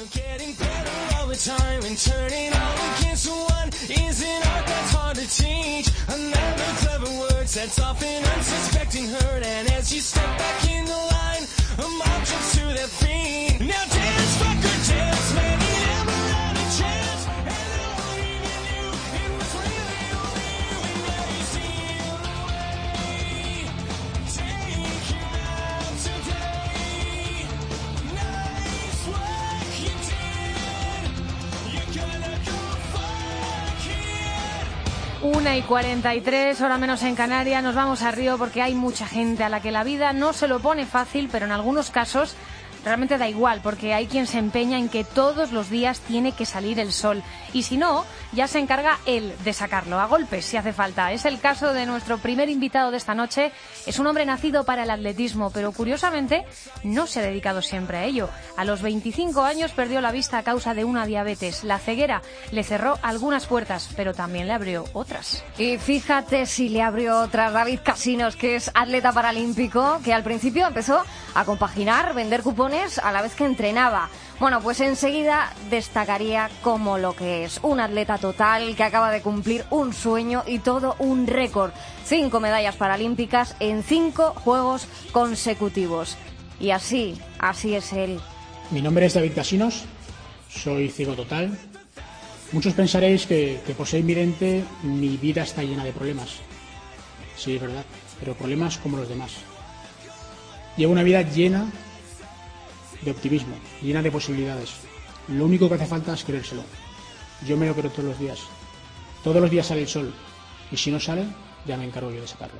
Una y 43, hora menos en Canarias. Nos vamos a Río porque hay mucha gente a la que la vida no se lo pone fácil, pero en algunos casos realmente da igual, porque hay quien se empeña en que todos los días tiene que salir el sol. Y si no, ya se encarga él de sacarlo, a golpes si hace falta. Es el caso de nuestro primer invitado de esta noche. Es un hombre nacido para el atletismo, pero curiosamente no se ha dedicado siempre a ello. A los 25 años perdió la vista a causa de una diabetes. La ceguera le cerró algunas puertas, pero también le abrió otras. Y fíjate si le abrió otras. David Casinos, que es atleta paralímpico, que al principio empezó a compaginar, vender cupones a la vez que entrenaba. Bueno, pues enseguida destacaría como lo que es un atleta total que acaba de cumplir un sueño y todo un récord. 5 medallas paralímpicas en 5 Juegos consecutivos. Y así es él. Mi nombre es David Casinos, soy ciego total. Muchos pensaréis que por ser invidente mi vida está llena de problemas. Sí, es verdad, pero problemas como los demás. Llevo una vida llena de optimismo, llena de posibilidades. Lo único que hace falta es creérselo. Yo me lo creo todos los días. Todos los días sale el sol. Y si no sale, ya me encargo yo de sacarlo.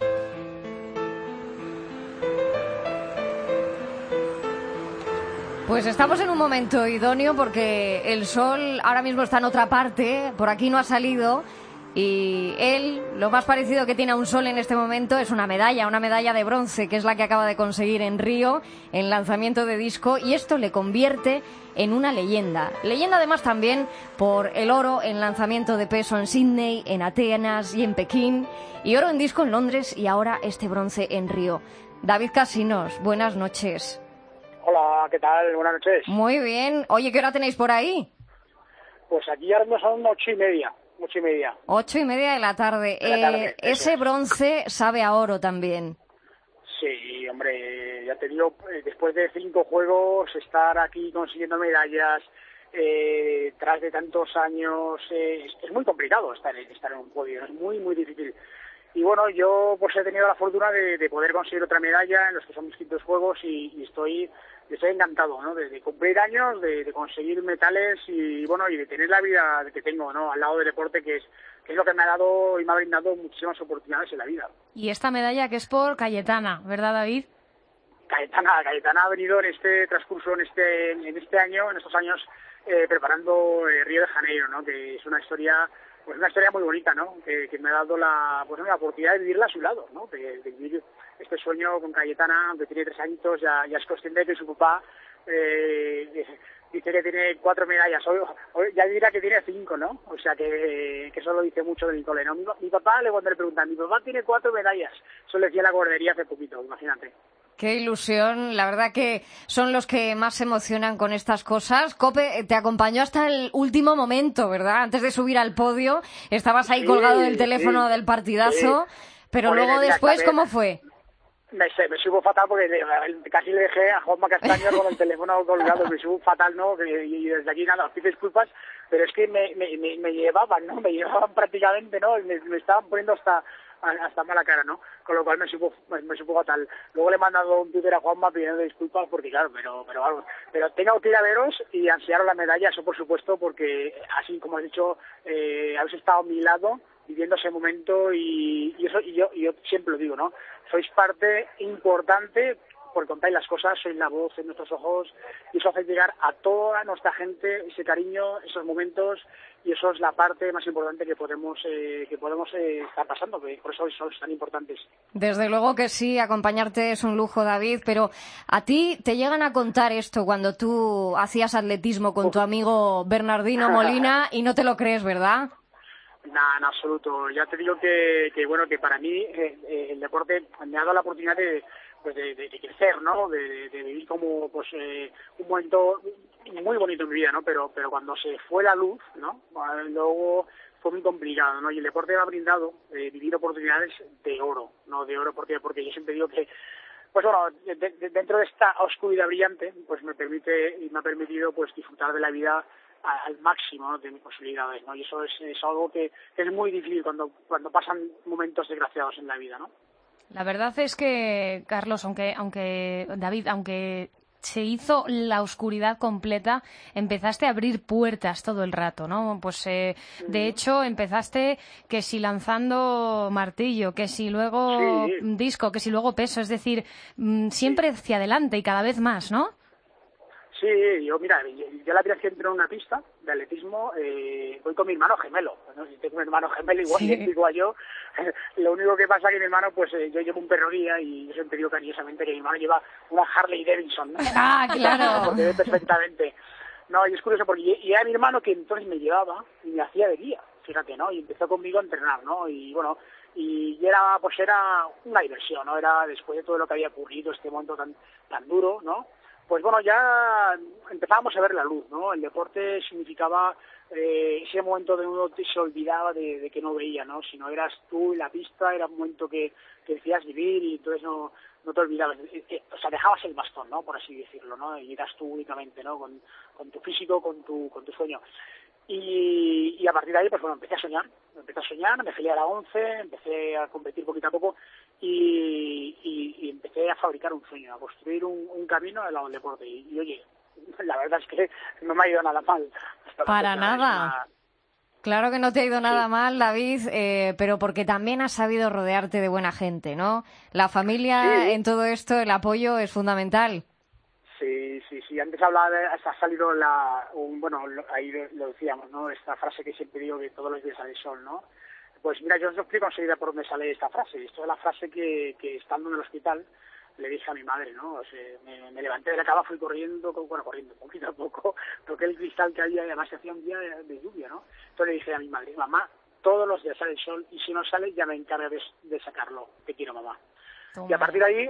Pues estamos en un momento idóneo porque el sol ahora mismo está en otra parte, por aquí no ha salido. Y él, lo más parecido que tiene a un sol en este momento es una medalla de bronce, que es la que acaba de conseguir en Río, en lanzamiento de disco, y esto le convierte en una leyenda. Leyenda además también por el oro en lanzamiento de peso en Sydney, en Atenas y en Pekín, y oro en disco en Londres y ahora este bronce en Río. David Casinos, buenas noches. Hola, ¿qué tal? Buenas noches. Muy bien. Oye, ¿qué hora tenéis por ahí? Pues aquí ahora mismo son 8:30. 8:30. 8:30 de la tarde. Ese bronce sabe a oro también. Sí, hombre, ya te digo, después de 5 juegos, estar aquí consiguiendo medallas, tras de tantos años, es muy complicado estar en un podio, es muy, muy difícil. Y bueno, yo pues he tenido la fortuna de poder conseguir otra medalla en los que son distintos juegos y estoy encantado, ¿no? De cumplir años, de conseguir metales y bueno, y de tener la vida que tengo, ¿no? Al lado del deporte, que es lo que me ha dado y me ha brindado muchísimas oportunidades en la vida. Y esta medalla que es por Cayetana, ¿verdad, David? Cayetana ha venido en este transcurso, en este año, en estos años, preparando Río de Janeiro, ¿no? Que es una historia muy bonita, ¿no? Que me ha dado la oportunidad de vivirla a su lado, ¿no? De vivir este sueño con Cayetana, aunque tiene 3 añitos, ya es consciente de que su papá dice que tiene 4 medallas, hoy ya dirá que tiene 5, ¿no? O sea que eso lo dice mucho de mi cole, ¿no? Mi papá, cuando le preguntan, mi papá tiene 4 medallas, eso le decía en la guardería hace poquito, imagínate. Qué ilusión, la verdad que son los que más se emocionan con estas cosas. Cope, te acompañó hasta el último momento, ¿verdad? Antes de subir al podio, estabas ahí colgado del teléfono del partidazo, pero luego después, ¿cómo fue? Me subo fatal porque casi le dejé a Juanma Castaño con el teléfono colgado, me subo fatal, ¿no? Y desde aquí nada, os pido disculpas, pero es que me llevaban, ¿no? Me llevaban prácticamente, ¿no? Me estaban poniendo hasta mala cara, ¿no? Con lo cual me supo fatal. Luego le he mandado un Twitter a Juanma pidiendo disculpas porque claro, pero tengo que ir a veros y ansiaros la medalla, eso por supuesto, porque así como has dicho, habéis estado a mi lado viviendo ese momento y yo siempre lo digo, ¿no? Sois parte importante porque contáis las cosas, sois la voz en nuestros ojos y eso hace llegar a toda nuestra gente ese cariño, esos momentos, y eso es la parte más importante que podemos estar pasando, que por eso sois tan importantes. Desde luego que sí, acompañarte es un lujo, David, pero a ti te llegan a contar esto cuando tú hacías atletismo con tu amigo Bernardino Molina y no te lo crees, ¿verdad? Nada, en absoluto. Ya te digo que para mí el deporte me ha dado la oportunidad de crecer, ¿no? De vivir como un momento muy bonito en mi vida, ¿no? Pero cuando se fue la luz, ¿no? Luego fue muy complicado, ¿no? Y el deporte me ha brindado vivir oportunidades de oro, ¿no? De oro, porque yo siempre digo que, pues bueno, dentro de esta oscuridad brillante, pues me ha permitido pues disfrutar de la vida al máximo, ¿no? De mis posibilidades, ¿no? Y eso es algo que es muy difícil cuando pasan momentos desgraciados en la vida, ¿no? La verdad es que, Carlos, David, aunque se hizo la oscuridad completa, empezaste a abrir puertas todo el rato, ¿no? Pues de hecho empezaste que si lanzando martillo, que si luego disco, que si luego peso, es decir, siempre hacia adelante y cada vez más, ¿no? Sí, yo la primera vez que entro en una pista de atletismo, voy con mi hermano gemelo, ¿no? Si tengo un hermano gemelo igual idéntico a yo, lo único que pasa es que mi hermano, pues yo llevo un perro guía y yo siempre digo cariñosamente que mi hermano lleva una Harley Davidson, ¿no? ¡Ah, claro! Porque ve perfectamente. No, y es curioso porque era mi hermano que entonces me llevaba y me hacía de guía, fíjate, ¿no? Y empezó conmigo a entrenar, ¿no? Y bueno, era una diversión, ¿no? Era después de todo lo que había ocurrido, este momento tan duro, ¿no? Pues bueno, ya empezábamos a ver la luz, ¿no? El deporte significaba ese momento de uno se olvidaba de que no veía, ¿no? Si no eras tú en la pista, era un momento que decías vivir y entonces no te olvidabas. O sea, dejabas el bastón, ¿no? Por así decirlo, ¿no? Y eras tú únicamente, ¿no? Con tu físico, con tu sueño. Y a partir de ahí, pues bueno, empecé a soñar, me felié a la 11, empecé a competir poquito a poco y empecé a fabricar un sueño, a construir un camino al lado del deporte. Y oye, la verdad es que no me ha ido nada mal. Para nada. Claro que no te ha ido nada mal, David, pero porque también has sabido rodearte de buena gente, ¿no? La familia en todo esto, el apoyo es fundamental. Sí. Antes ha salido ahí lo decíamos, ¿no? Esta frase que siempre digo que todos los días sale el sol, ¿no? Pues mira, yo os explico enseguida por dónde sale esta frase. Esto es la frase que estando en el hospital le dije a mi madre, ¿no? O sea, me levanté de la cama, fui corriendo poquito a poco, toqué el cristal que había y además se hacía un día de lluvia, ¿no? Entonces le dije a mi madre, mamá, todos los días sale el sol y si no sale ya me encargo de sacarlo. Te quiero, mamá. Toma. Y a partir de ahí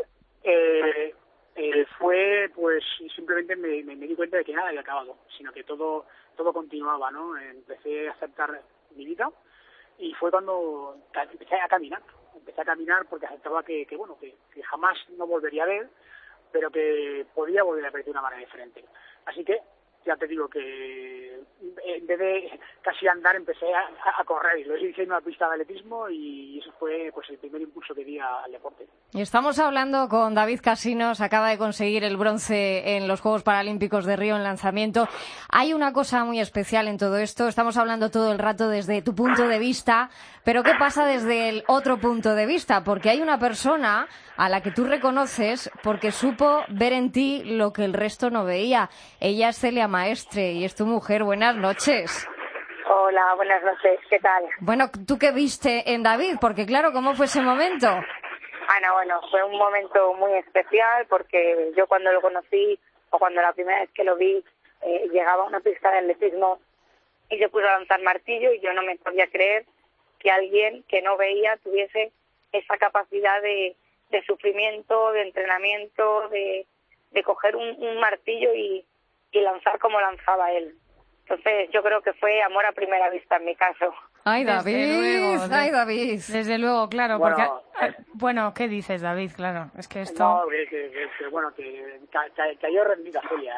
fue, pues simplemente me di cuenta de que nada había acabado, sino que todo continuaba, ¿no? Empecé a aceptar mi vida y fue cuando empecé a caminar porque aceptaba que jamás no volvería a ver, pero que podía volver a ver de una manera diferente. Así que ya te digo que en vez de casi andar empecé a correr, y lo hice en una pista de atletismo y eso fue pues el primer impulso que di al deporte. Y estamos hablando con David Casinos, acaba de conseguir el bronce en los Juegos Paralímpicos de Río en lanzamiento. Hay una cosa muy especial en todo esto, estamos hablando todo el rato desde tu punto de vista, pero ¿qué pasa desde el otro punto de vista? Porque hay una persona a la que tú reconoces porque supo ver en ti lo que el resto no veía. Ella es Celia Maestre y es tu mujer. Buenas noches. Hola, buenas noches. ¿Qué tal? Bueno, ¿tú qué viste en David? Porque claro, ¿cómo fue ese momento? Bueno, fue un momento muy especial porque yo cuando lo conocí o cuando la primera vez que lo vi llegaba a una pista de atletismo y se puso a lanzar martillo y yo no me podía creer que alguien que no veía tuviese esa capacidad de sufrimiento, de entrenamiento, de coger un martillo y lanzar como lanzaba él. Entonces yo creo que fue amor a primera vista en mi caso. ¡Ay, David! ¡Ay, David! Desde luego, claro, porque... Bueno, ¿qué dices, David? Claro, es que esto... No, que cayó rendida Celia.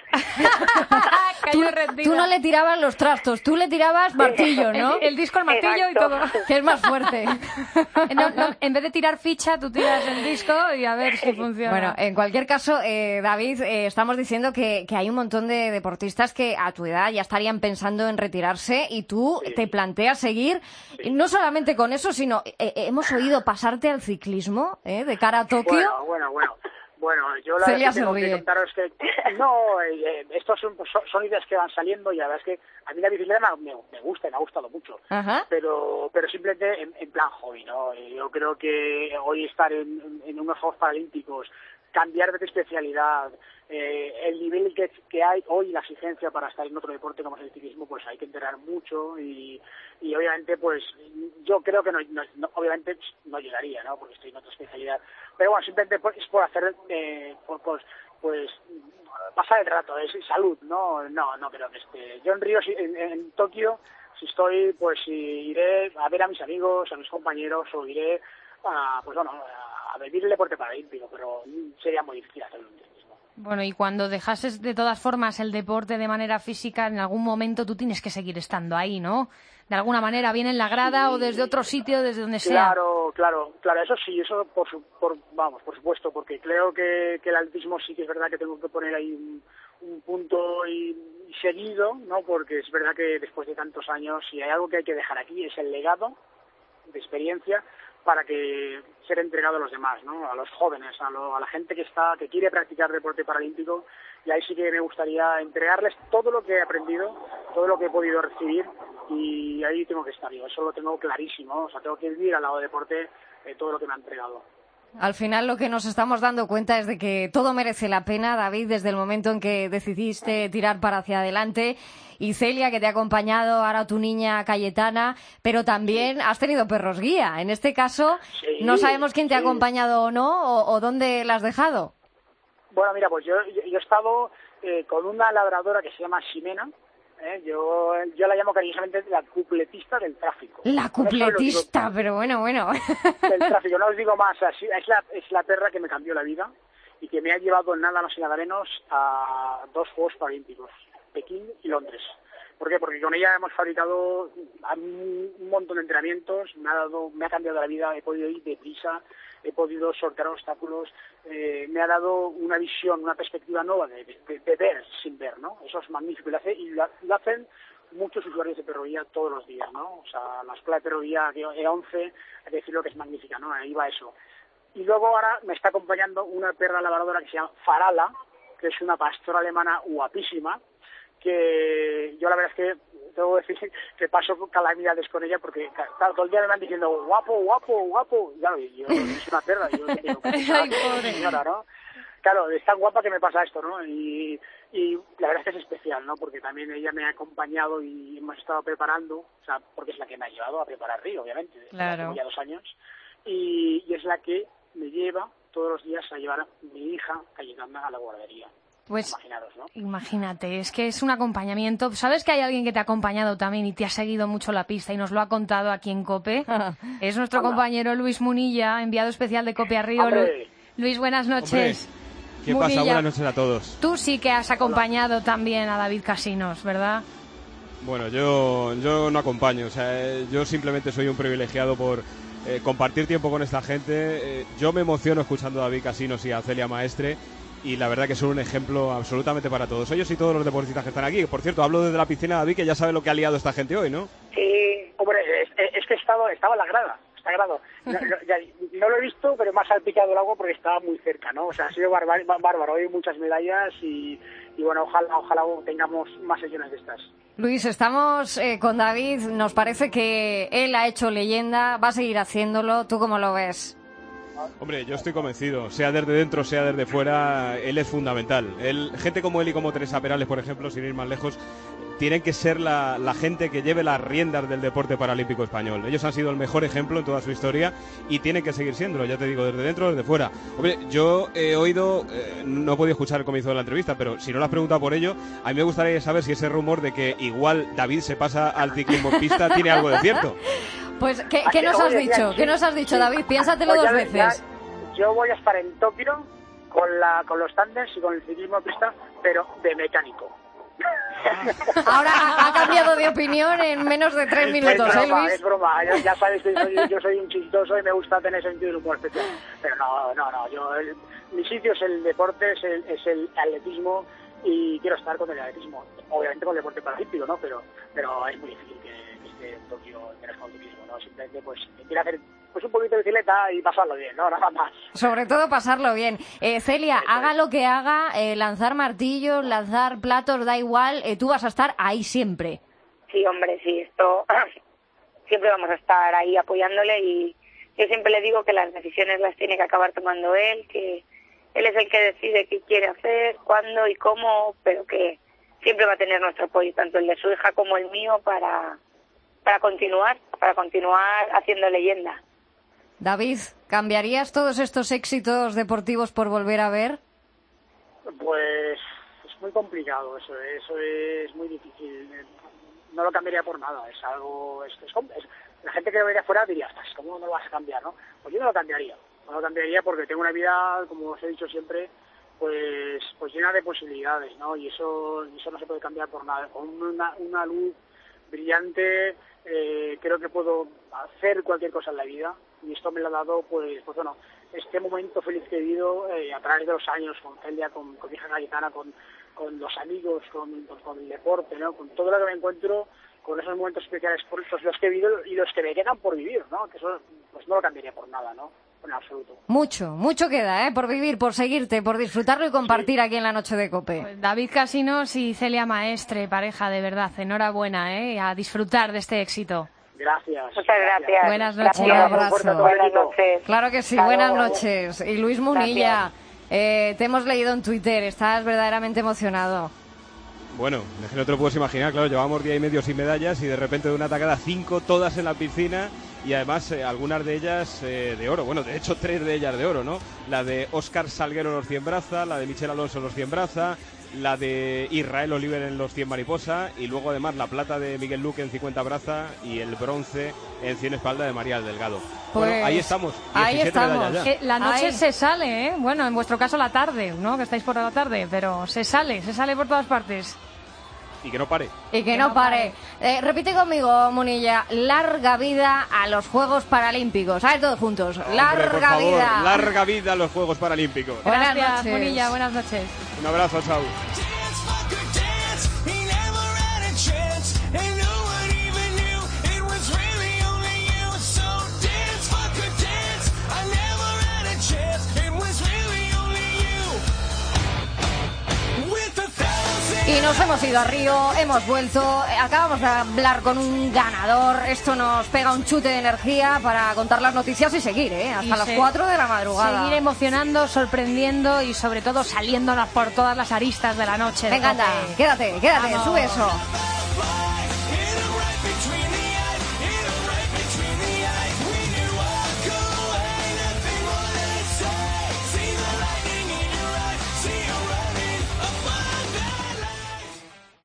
Cayó rendida. Tú no le tirabas los trastos, tú le tirabas martillo, ¿no? El disco, el martillo. Exacto. Y todo. Que es más fuerte. No, en vez de tirar ficha, tú tiras el disco y a ver si funciona. Bueno, en cualquier caso, David, estamos diciendo que hay un montón de deportistas que a tu edad ya estarían pensando en retirarse y tú te planteas seguir, no solamente con eso, sino hemos oído pasarte al ciclismo, de cara a Tokio. Bueno, yo la verdad que tengo que contaros que estos son ideas que van saliendo y la verdad es que a mí la bicicleta me gusta y me ha gustado mucho. Ajá. Pero simplemente en plan hobby, ¿no? Yo creo que hoy estar en unos Juegos Paralímpicos, cambiar de especialidad, el nivel que hay hoy, la exigencia para estar en otro deporte como es el ciclismo, pues hay que entrenar mucho y obviamente pues yo creo que obviamente no llegaría, ¿no? Porque estoy en otra especialidad. Pero bueno, simplemente es por hacer pues pasar el rato, es salud, no creo que esté. Yo en Río, en Tokio, si estoy, pues iré a ver a mis amigos, a mis compañeros, o iré a vivir el deporte paralímpico, pero sería muy difícil hacerlo en sí mismo. Bueno, y cuando dejases de todas formas el deporte de manera física, en algún momento tú tienes que seguir estando ahí, ¿no? De alguna manera, bien en la grada o desde otro sitio, desde donde sea. Claro, eso sí, eso por supuesto, porque creo que el atletismo sí que es verdad que tengo que poner ahí un punto y seguido, ¿no? Porque es verdad que después de tantos años, si hay algo que hay que dejar aquí es el legado de experiencia para que ser entregado a los demás, ¿no? A los jóvenes, a la gente que quiere practicar deporte paralímpico, y ahí sí que me gustaría entregarles todo lo que he aprendido, todo lo que he podido recibir, y ahí tengo que estar yo, eso lo tengo clarísimo, o sea, tengo que vivir al lado del deporte todo lo que me ha entregado. Al final lo que nos estamos dando cuenta es de que todo merece la pena, David, desde el momento en que decidiste tirar para hacia adelante. Y Celia, que te ha acompañado, ahora tu niña Cayetana, pero también has tenido perros guía. En este caso, no sabemos quién te ha acompañado o no, o dónde la has dejado. Bueno, mira, pues yo he estado con una labradora que se llama Ximena. Yo la llamo cariñosamente la cupletista del tráfico. La cupletista, pero bueno. Del tráfico, no os digo más. Es la perra que me cambió la vida y que me ha llevado nada más y nada menos a 2 Juegos Paralímpicos, Pekín y Londres. ¿Por qué? Porque con ella hemos fabricado un montón de entrenamientos, me ha cambiado la vida, he podido ir deprisa, he podido sortear obstáculos, me ha dado una visión, una perspectiva nueva de ver sin ver, ¿no? Eso es magnífico y lo hacen muchos usuarios de perroguía todos los días, ¿no? O sea, la escuela de perroguía E11, hay que decirlo que es magnífica, ¿no? Ahí va eso. Y luego ahora me está acompañando una perra labradora que se llama Farala, que es una pastora alemana guapísima, que yo la verdad es que debo decir que paso calamidades con ella porque claro, todo el día me van diciendo guapo, claro, y yo es una perra, y yo digo, ay, pobre señora, ¿no? Claro, es tan guapa que me pasa esto, ¿no? Y la verdad es que es especial, ¿no? Porque también ella me ha acompañado y hemos estado preparando, o sea, porque es la que me ha llevado a preparar Río, obviamente, claro. Hace ya 2 años, y es la que me lleva todos los días a llevar a mi hija Cayetana a la guardería. Pues imaginaros, ¿no? Imagínate, es que es un acompañamiento. ¿Sabes que hay alguien que te ha acompañado también y te ha seguido mucho la pista y nos lo ha contado aquí en COPE? Es nuestro compañero Luis Munilla, enviado especial de COPE a Río. Luis, buenas noches. Hombre, ¿qué Munilla, pasa? Buenas noches a todos. Tú sí que has acompañado también a David Casinos, ¿verdad? Bueno, yo no acompaño, o sea, yo simplemente soy un privilegiado por compartir tiempo con esta gente. Yo me emociono escuchando a David Casinos y a Celia Maestre, y la verdad que son un ejemplo absolutamente para todos ellos y todos los deportistas que están aquí. Por cierto, hablo desde la piscina, David, que ya sabe lo que ha liado esta gente hoy, ¿no? Sí, hombre, es que estaba en la grada, está grado. No lo he visto, pero me ha salpicado el agua porque estaba muy cerca, ¿no? O sea, ha sido bárbaro, hoy muchas medallas y bueno, ojalá tengamos más sesiones de estas. Luis, estamos con David, nos parece que él ha hecho leyenda, va a seguir haciéndolo, ¿tú cómo lo ves? Hombre, yo estoy convencido, sea desde dentro, sea desde fuera, él es fundamental. Gente como él y como Teresa Perales, por ejemplo, sin ir más lejos, tienen que ser la gente que lleve las riendas del deporte paralímpico español. Ellos han sido el mejor ejemplo en toda su historia y tienen que seguir siéndolo, ya te digo, desde dentro, desde fuera. Hombre, yo he oído, no he podido escuchar el comienzo de la entrevista, pero si no lo has preguntado por ello, a mí me gustaría saber si ese rumor de que igual David se pasa al ciclismo en pista tiene algo de cierto. Pues, ¿qué nos has dicho? ¿Qué nos has dicho, David? Piénsatelo dos veces. Yo voy a estar en Tokio con los tándems y con el ciclismo de pista, pero de mecánico. Ahora ha cambiado de opinión en menos de 3 minutos, Luis? Es broma, ya sabes que yo soy un chistoso y me gusta tener sentido del humor especial. Pero no, mi sitio es el deporte, es el atletismo y quiero estar con el atletismo. Obviamente con el deporte paralímpico, ¿no? Pero es muy difícil que esté en Tokio en el atletismo, ¿no? Simplemente pues quiero hacer un poquito de bicicleta y pasarlo bien, ¿no? Nada más. Sobre todo pasarlo bien. Celia, haga lo que haga, lanzar martillos, lanzar platos, da igual, tú vas a estar ahí siempre. Sí, hombre, sí, esto siempre vamos a estar ahí apoyándole y yo siempre le digo que las decisiones las tiene que acabar tomando él, que él es el que decide qué quiere hacer, cuándo y cómo, pero que siempre va a tener nuestro apoyo, tanto el de su hija como el mío, para continuar haciendo leyenda. David, ¿cambiarías todos estos éxitos deportivos por volver a ver? Pues es muy complicado, eso es muy difícil. No lo cambiaría por nada, es algo... la gente que lo vería afuera diría, ¿cómo no lo vas a cambiar, no? Pues yo no lo cambiaría porque tengo una vida, como os he dicho siempre, pues llena de posibilidades, ¿no? Y eso no se puede cambiar por nada. Con una luz brillante, creo que puedo hacer cualquier cosa en la vida, y esto me lo ha dado, pues bueno, este momento feliz que he vivido a través de los años, con Celia, con mi hija Cayetana, con los amigos, con el deporte, ¿no? Con todo lo que me encuentro, con esos momentos especiales, por los que he vivido y los que me quedan por vivir, ¿no? Que eso pues no lo cambiaría por nada, ¿no? En absoluto. Mucho queda, por vivir, por seguirte, por disfrutarlo y compartir aquí en la Noche de COPE. Pues David Casinos y Celia Maestre, pareja, de verdad, enhorabuena, a disfrutar de este éxito. Gracias. Muchas gracias. Buenas noches. Un abrazo. Buenas noches. Claro que sí, buenas noches. Y Luis Munilla, te hemos leído en Twitter, estás verdaderamente emocionado. Bueno, es que no te lo puedes imaginar, claro, llevamos día y medio sin medallas y de repente de una tacada 5, todas en la piscina, y además algunas de ellas de oro, bueno, de hecho 3 de ellas de oro, ¿no? La de Óscar Salguero en los 100 braza, la de Michel Alonso en los 100 braza, la de Israel Oliver en los 100 mariposa, y luego además la plata de Miguel Luque en 50 braza y el bronce en 100 espalda de María Delgado. Pues bueno, ahí estamos. Ahí estamos. La noche se sale, bueno, en vuestro caso la tarde, ¿no? Que estáis por la tarde, pero se sale por todas partes. Y que no pare. Y que no pare. Repite conmigo, Munilla, larga vida a los Juegos Paralímpicos. A ver, todos juntos. Larga Hombre, por favor, vida. Larga vida a los Juegos Paralímpicos. Buenas Gracias, noches. Munilla, buenas noches. Un abrazo, chao. Y nos hemos ido a Río, hemos vuelto, acabamos de hablar con un ganador. Esto nos pega un chute de energía para contar las noticias y seguir, hasta las 4 de la madrugada. Seguir emocionando, sorprendiendo y sobre todo saliéndonos por todas las aristas de la noche. Venga, anda, quédate, Vamos. sube eso.